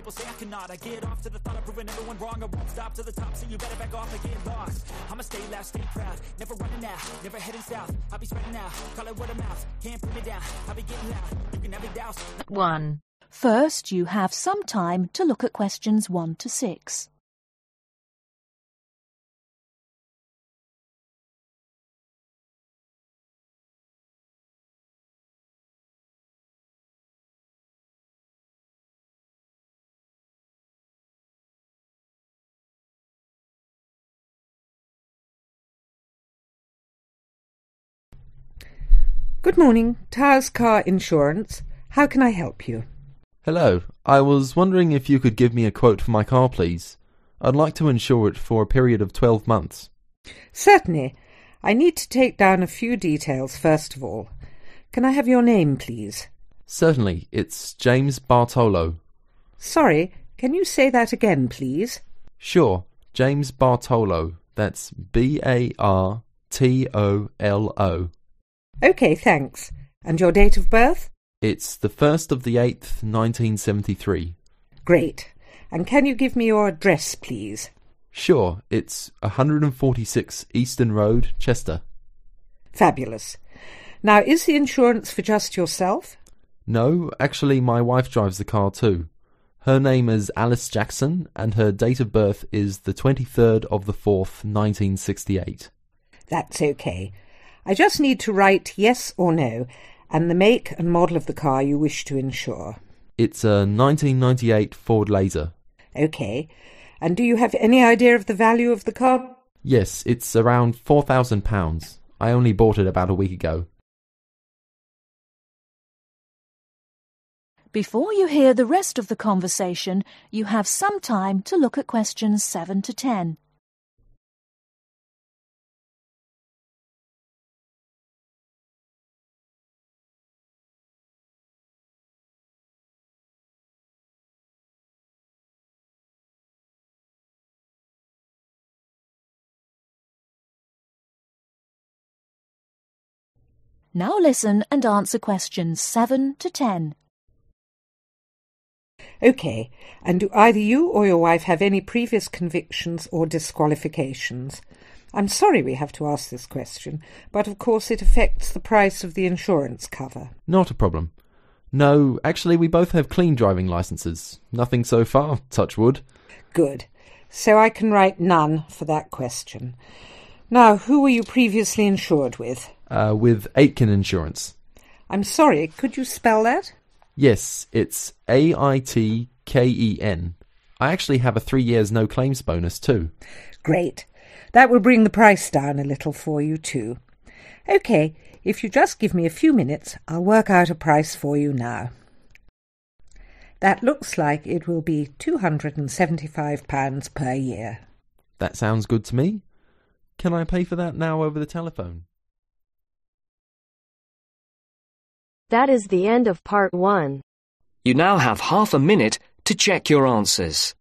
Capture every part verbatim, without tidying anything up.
people say I cannot. I get off to the thought of proving everyone wrong. I won't stop to the top, so you better back off and get lost. I'ma stay loud, stay proud, never running out, never heading south. I'll be spreading out, call it word of mouth. Can't put me down, I'll be getting loud. You can have it douse. one. First, you have some time to look at questions one to six. Good morning, Towers Car Insurance. How can I help you? Hello, I was wondering if you could give me a quote for my car, please. I'd like to insure it for a period of twelve months. Certainly. I need to take down a few details first of all. Can I have your name, please? Certainly, it's James Bartolo. Sorry, can you say that again, please? Sure, James Bartolo. That's B A R T O L O. OK, thanks. And your date of birth? It's the first of the eighth, nineteen seventy-three. Great. And can you give me your address, please? Sure, it's one forty-six Easton Road, Chester. Fabulous. Now, is the insurance for just yourself? No, actually my wife drives the car too. Her name is Alice Jackson and her date of birth is the twenty-third of the fourth, nineteen sixty-eight. That's OK. I just need to write yes or no, and the make and model of the car you wish to insure. It's a nineteen ninety-eight Ford Laser. OK. And do you have any idea of the value of the car? Yes, it's around four thousand pounds. I only bought it about a week ago. Before you hear the rest of the conversation, you have some time to look at questions seven to ten. Now listen and answer questions seven to ten. OK. And do either you or your wife have any previous convictions or disqualifications? I'm sorry we have to ask this question, but of course it affects the price of the insurance cover. Not a problem. No, actually we both have clean driving licences. Nothing so far, touch wood. Good. So I can write none for that question. Now, who were you previously insured with? Uh, with Aitken Insurance. I'm sorry, could you spell that? Yes, it's A I T K E N. I actually have a three years no claims bonus too. Great. That will bring the price down a little for you too. OK, if you just give me a few minutes, I'll work out a price for you now. That looks like it will be two hundred and seventy-five pounds per year. That sounds good to me. Can I pay for that now over the telephone? That is the end of part one. You now have half a minute to check your answers.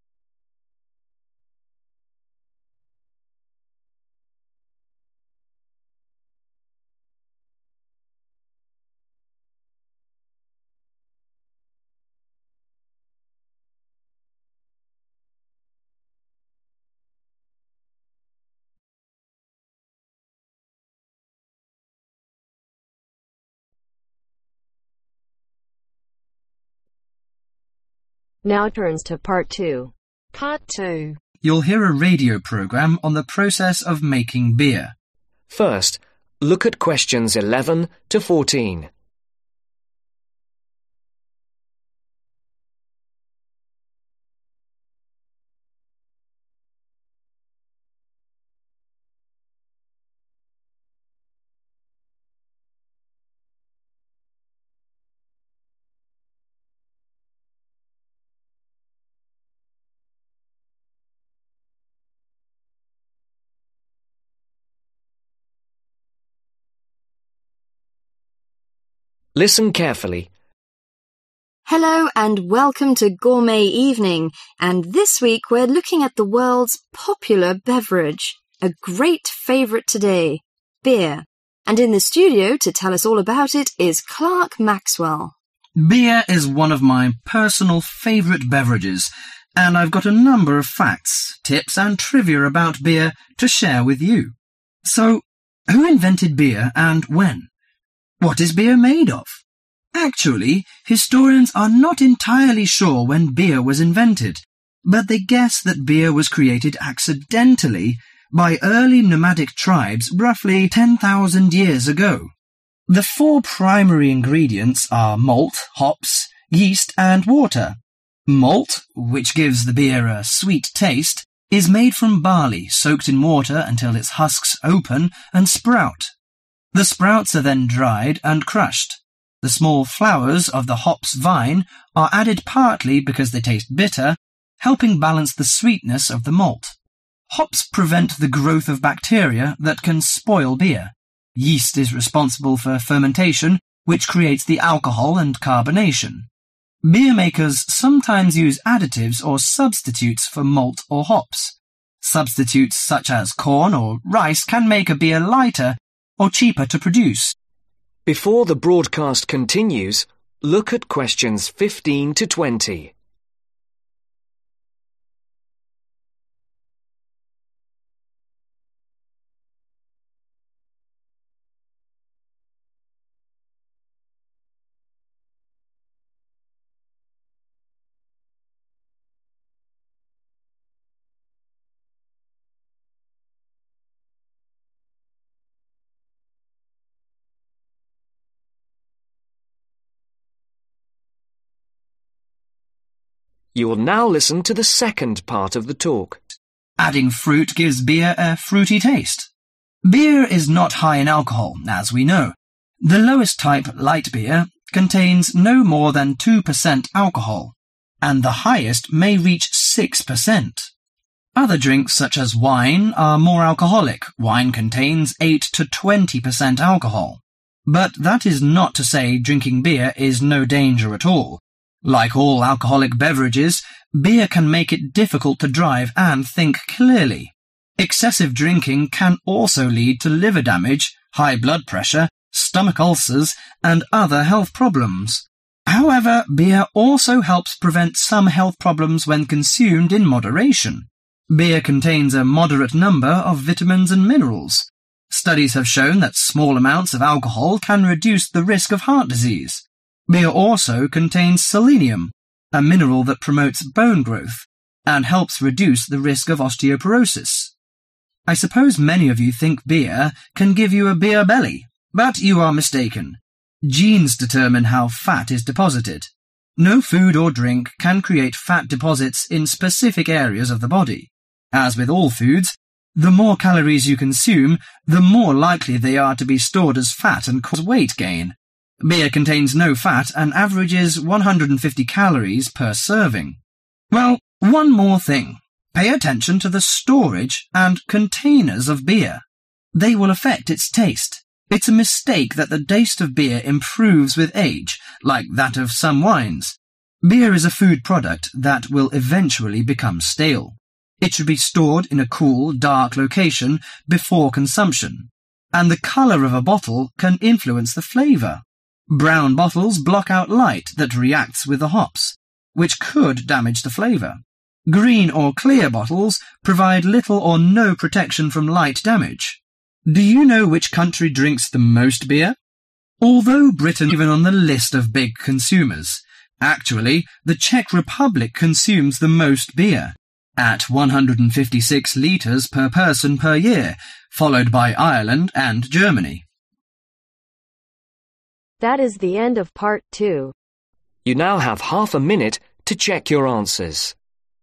Now turns to part two. Part two. You'll hear a radio program on the process of making beer. First, look at questions eleven to fourteen. Listen carefully. Hello and welcome to Gourmet Evening, and this week we're looking at the world's popular beverage, a great favourite today, beer. And in the studio to tell us all about it is Clark Maxwell. Beer is one of my personal favourite beverages, and I've got a number of facts, tips and trivia about beer to share with you. So, who invented beer and when? What is beer made of? Actually, historians are not entirely sure when beer was invented, but they guess that beer was created accidentally by early nomadic tribes roughly ten thousand years ago. The four primary ingredients are malt, hops, yeast and water. Malt, which gives the beer a sweet taste, is made from barley soaked in water until its husks open and sprout. The sprouts are then dried and crushed. The small flowers of the hops vine are added partly because they taste bitter, helping balance the sweetness of the malt. Hops prevent the growth of bacteria that can spoil beer. Yeast is responsible for fermentation, which creates the alcohol and carbonation. Beer makers sometimes use additives or substitutes for malt or hops. Substitutes such as corn or rice can make a beer lighter or cheaper to produce. Before the broadcast continues, look at questions fifteen to twenty. You will now listen to the second part of the talk. Adding fruit gives beer a fruity taste. Beer is not high in alcohol, as we know. The lowest type, light beer, contains no more than two percent alcohol, and the highest may reach six percent. Other drinks such as wine are more alcoholic. Wine contains eight to twenty percent alcohol. But that is not to say drinking beer is no danger at all. Like all alcoholic beverages, beer can make it difficult to drive and think clearly. Excessive drinking can also lead to liver damage, high blood pressure, stomach ulcers, and other health problems. However, beer also helps prevent some health problems when consumed in moderation. Beer contains a moderate number of vitamins and minerals. Studies have shown that small amounts of alcohol can reduce the risk of heart disease. Beer also contains selenium, a mineral that promotes bone growth and helps reduce the risk of osteoporosis. I suppose many of you think beer can give you a beer belly, but you are mistaken. Genes determine how fat is deposited. No food or drink can create fat deposits in specific areas of the body. As with all foods, the more calories you consume, the more likely they are to be stored as fat and cause weight gain. Beer contains no fat and averages one hundred fifty calories per serving. Well, one more thing. Pay attention to the storage and containers of beer. They will affect its taste. It's a mistake that the taste of beer improves with age, like that of some wines. Beer is a food product that will eventually become stale. It should be stored in a cool, dark location before consumption, and the colour of a bottle can influence the flavour. Brown bottles block out light that reacts with the hops, which could damage the flavour. Green or clear bottles provide little or no protection from light damage. Do you know which country drinks the most beer? Although Britain is even on the list of big consumers, actually the Czech Republic consumes the most beer, at one hundred fifty-six litres per person per year, followed by Ireland and Germany. That is the end of part two. You now have half a minute to check your answers.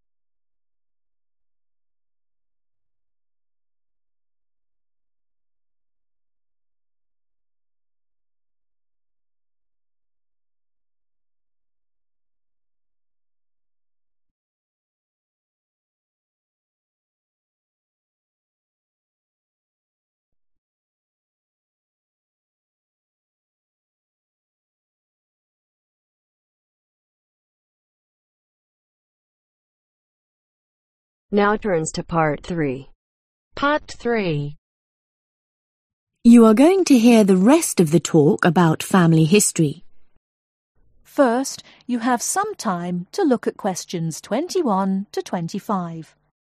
Now turns to part three. Part three. You are going to hear the rest of the talk about family history. First, you have some time to look at questions twenty-one to twenty-five.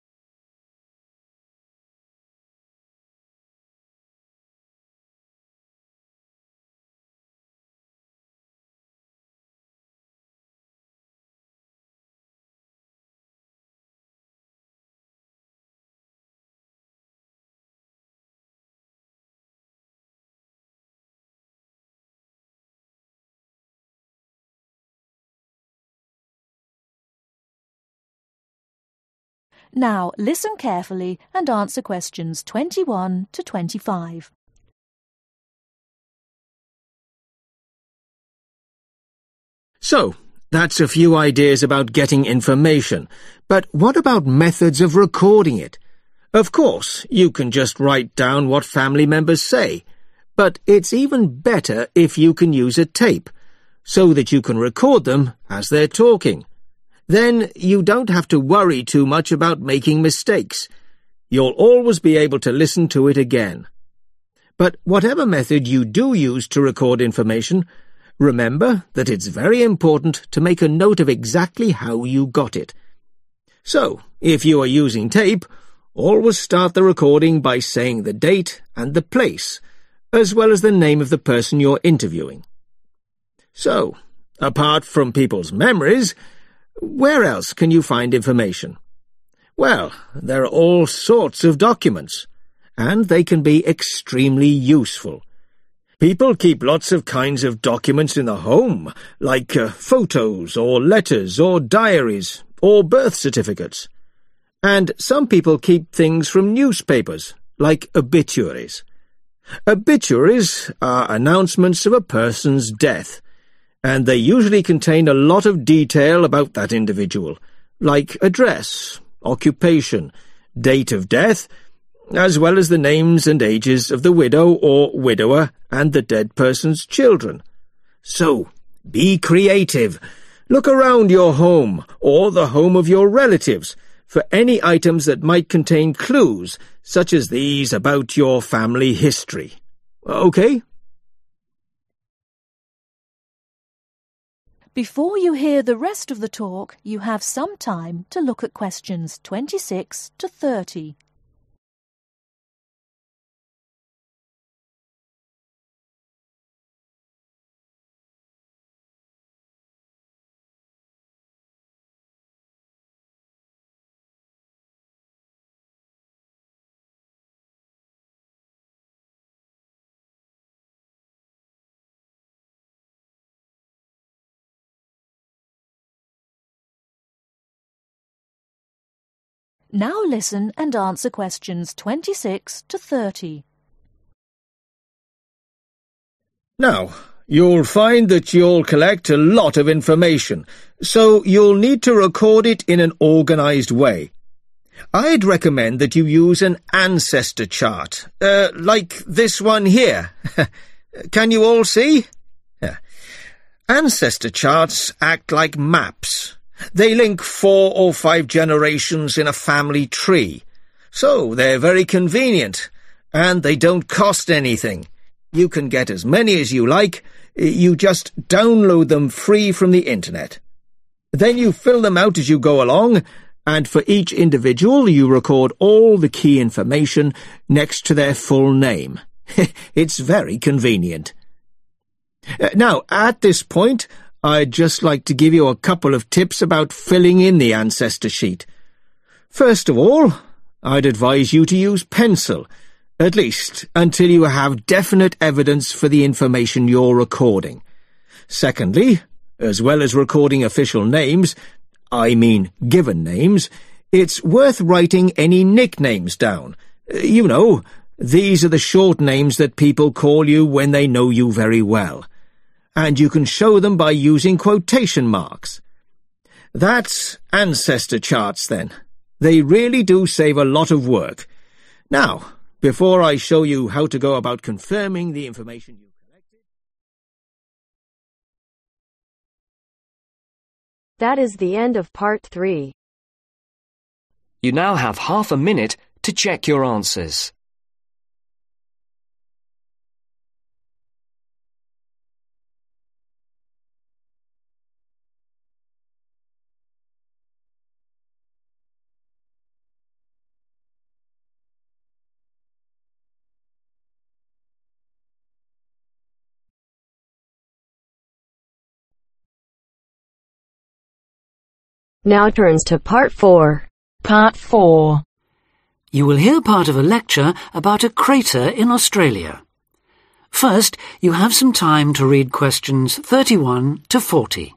Now listen carefully and answer questions twenty-one to twenty-five. So, that's a few ideas about getting information. But what about methods of recording it? Of course, you can just write down what family members say. But it's even better if you can use a tape, so that you can record them as they're talking. Then you don't have to worry too much about making mistakes. You'll always be able to listen to it again. But whatever method you do use to record information, remember that it's very important to make a note of exactly how you got it. So, if you are using tape, always start the recording by saying the date and the place, as well as the name of the person you're interviewing. So, apart from people's memories, where else can you find information? Well, there are all sorts of documents, and they can be extremely useful. People keep lots of kinds of documents in the home, like uh, photos or letters or diaries or birth certificates. And some people keep things from newspapers, like obituaries. Obituaries are announcements of a person's death, and they usually contain a lot of detail about that individual, like address, occupation, date of death, as well as the names and ages of the widow or widower and the dead person's children. So, be creative. Look around your home or the home of your relatives for any items that might contain clues, such as these about your family history. Okay? Before you hear the rest of the talk, you have some time to look at questions twenty-six to thirty. Now listen and answer questions twenty-six to thirty. Now, you'll find that you'll collect a lot of information, so you'll need to record it in an organised way. I'd recommend that you use an ancestor chart, uh, like this one here. Can you all see? Ancestor charts act like maps. They link four or five generations in a family tree, so they're very convenient, and they don't cost anything. You can get as many as you like. You just download them free from the internet. Then you fill them out as you go along, and for each individual you record all the key information next to their full name. It's very convenient. Now, at this point, I'd just like to give you a couple of tips about filling in the ancestor sheet. First of all, I'd advise you to use pencil, at least until you have definite evidence for the information you're recording. Secondly, as well as recording official names, I mean given names, it's worth writing any nicknames down. You know, these are the short names that people call you when they know you very well. And you can show them by using quotation marks. That's ancestor charts, then. They really do save a lot of work. Now, before I show you how to go about confirming the information you collected... That is the end of part three. You now have half a minute to check your answers. Now turns to part four. Part four. You will hear part of a lecture about a crater in Australia. First, you have some time to read questions thirty-one to forty.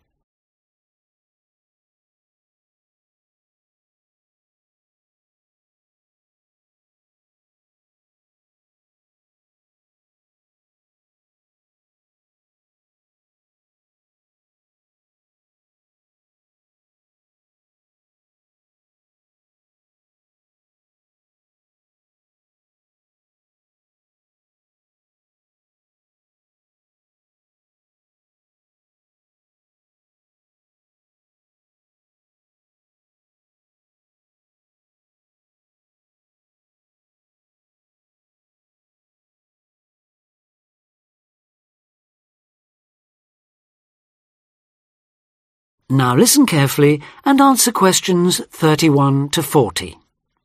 Now listen carefully and answer questions thirty-one to forty.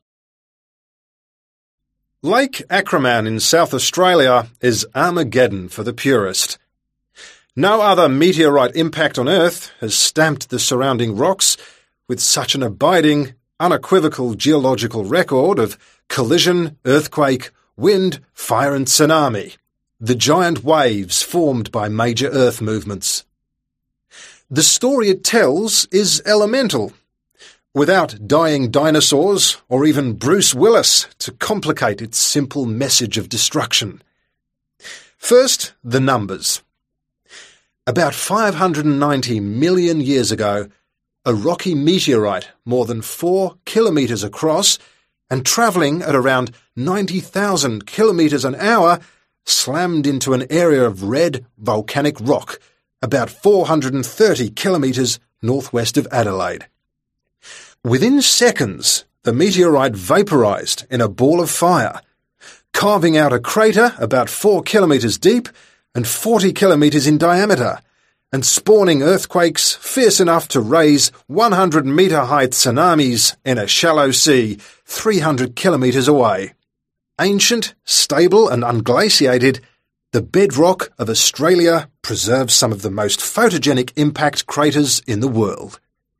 Lake Acraman in South Australia is Armageddon for the purist. No other meteorite impact on Earth has stamped the surrounding rocks with such an abiding, unequivocal geological record of collision, earthquake, wind, fire and tsunami, the giant waves formed by major Earth movements. The story it tells is elemental, without dying dinosaurs or even Bruce Willis to complicate its simple message of destruction. First, the numbers. About five hundred ninety million years ago, a rocky meteorite more than four kilometres across and travelling at around ninety thousand kilometres an hour slammed into an area of red volcanic rock about four hundred thirty kilometres northwest of Adelaide. Within seconds, the meteorite vaporised in a ball of fire, carving out a crater about four kilometres deep and forty kilometres in diameter, and spawning earthquakes fierce enough to raise one hundred metre high tsunamis in a shallow sea three hundred kilometres away. Ancient, stable and unglaciated, the bedrock of Australia preserves some of the most photogenic impact craters in the world.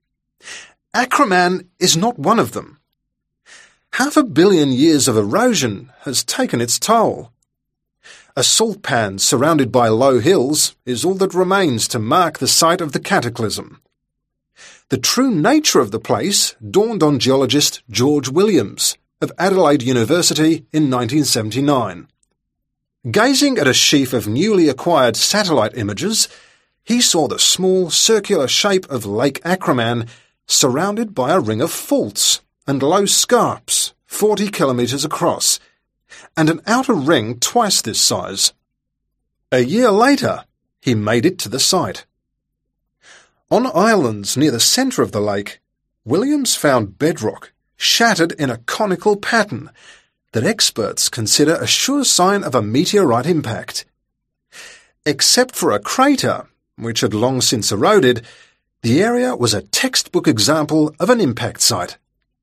Acraman is not one of them. Half a billion years of erosion has taken its toll. A salt pan surrounded by low hills is all that remains to mark the site of the cataclysm. The true nature of the place dawned on geologist George Williams of Adelaide University in nineteen seventy-nine. Gazing at a sheaf of newly acquired satellite images, he saw the small circular shape of Lake Acraman surrounded by a ring of faults and low scarps forty kilometres across, and an outer ring twice this size. A year later, he made it to the site. On islands near the centre of the lake, Williams found bedrock shattered in a conical pattern that experts consider a sure sign of a meteorite impact. Except for a crater, which had long since eroded, the area was a textbook example of an impact site.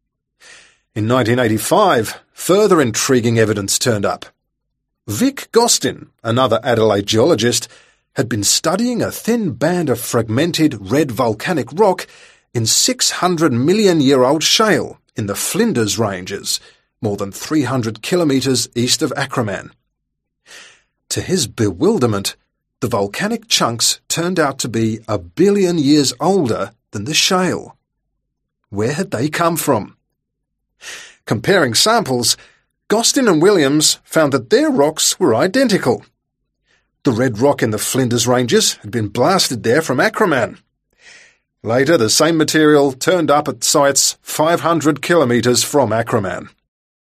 In nineteen eighty-five, further intriguing evidence turned up. Vic Gostin, another Adelaide geologist, had been studying a thin band of fragmented red volcanic rock in six hundred million year old shale in the Flinders Ranges, more than three hundred kilometres east of Acraman. To his bewilderment, the volcanic chunks turned out to be a billion years older than the shale. Where had they come from? Comparing samples, Gostin and Williams found that their rocks were identical. The red rock in the Flinders Ranges had been blasted there from Acraman. Later, the same material turned up at sites five hundred kilometres from Acraman.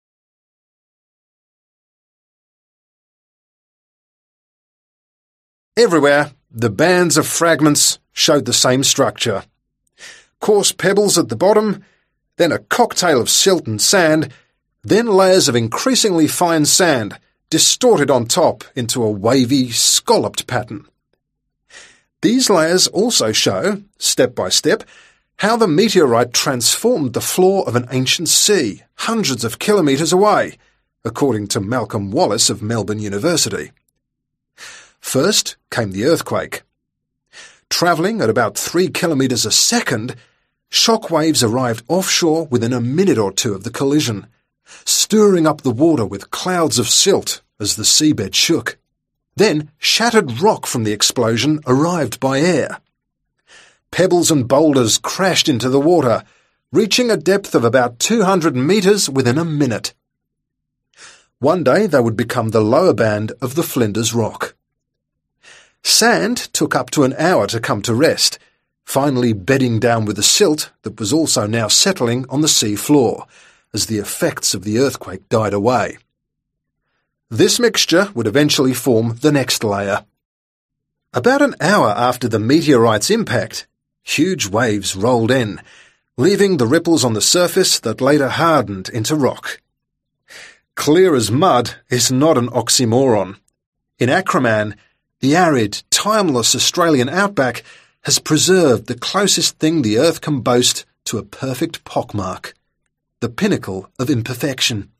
Everywhere, the bands of fragments showed the same structure. Coarse pebbles at the bottom, then a cocktail of silt and sand, then layers of increasingly fine sand, distorted on top into a wavy, scalloped pattern. These layers also show, step by step, how the meteorite transformed the floor of an ancient sea, hundreds of kilometres away, according to Malcolm Wallace of Melbourne University. First came the earthquake. Travelling at about three kilometres a second, Shock waves arrived offshore within a minute or two of the collision, stirring up the water with clouds of silt as the seabed shook. Then shattered rock from the explosion arrived by air. Pebbles and boulders crashed into the water, reaching a depth of about two hundred metres within a minute. One day they would become the lower band of the Flinders Rock. Sand took up to an hour to come to rest, finally bedding down with the silt that was also now settling on the sea floor as the effects of the earthquake died away. This mixture would eventually form the next layer. About an hour after the meteorite's impact, huge waves rolled in, leaving the ripples on the surface that later hardened into rock. Clear as mud is not an oxymoron. In Acraman, the arid, timeless Australian outback has preserved the closest thing the earth can boast to a perfect pockmark, the pinnacle of imperfection.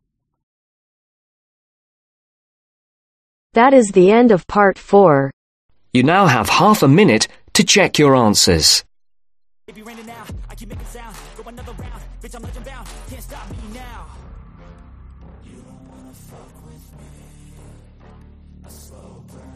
That is the end of part four. You now have half a minute to check your answers. Baby, raining now, I keep making sound. Go another round, bitch, I'm legend bound. Can't stop me now. You don't wanna fuck with me. A slow burn.